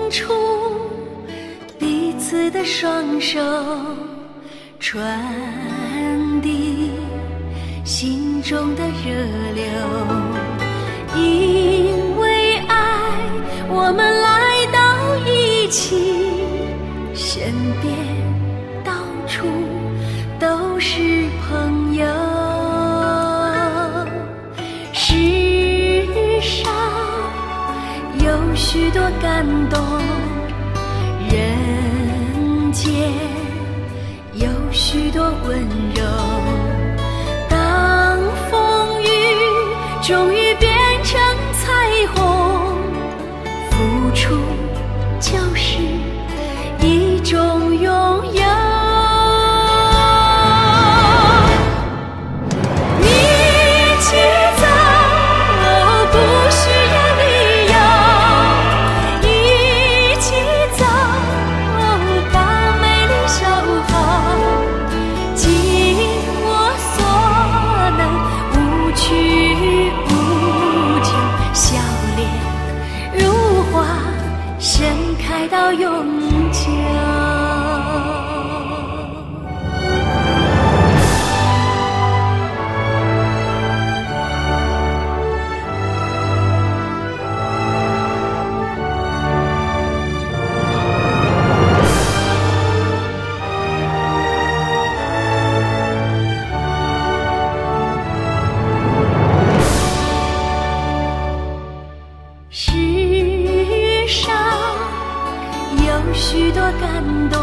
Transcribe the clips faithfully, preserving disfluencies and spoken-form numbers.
触，彼此的双手传递心中的热流。因为爱，我们来到一起，身边到处都是朋友。世上有许多感动，人间有许多温柔。当风雨终于变成彩虹，付出就是一种拥有。一起走，不需要理由，一起走，把美丽守候，尽我所能，无曲无求，笑脸如花，盛开到永久。世上有许多感动，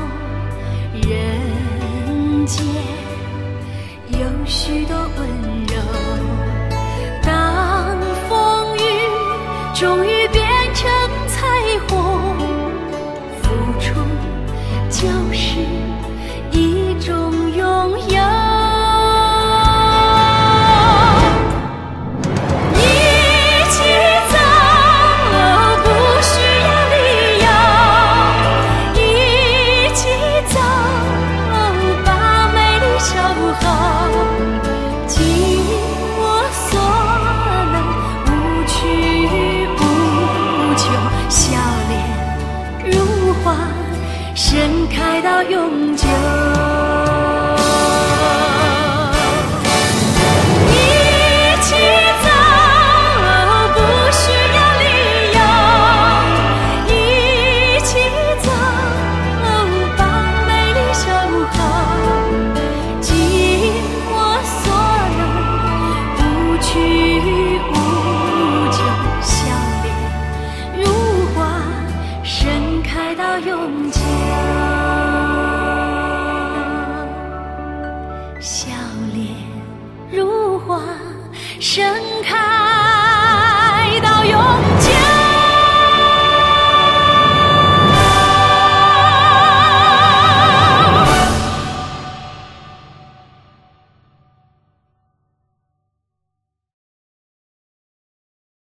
人间有许多温柔。当风雨终于变成彩虹，付出就是一种拥有。盛开到永久。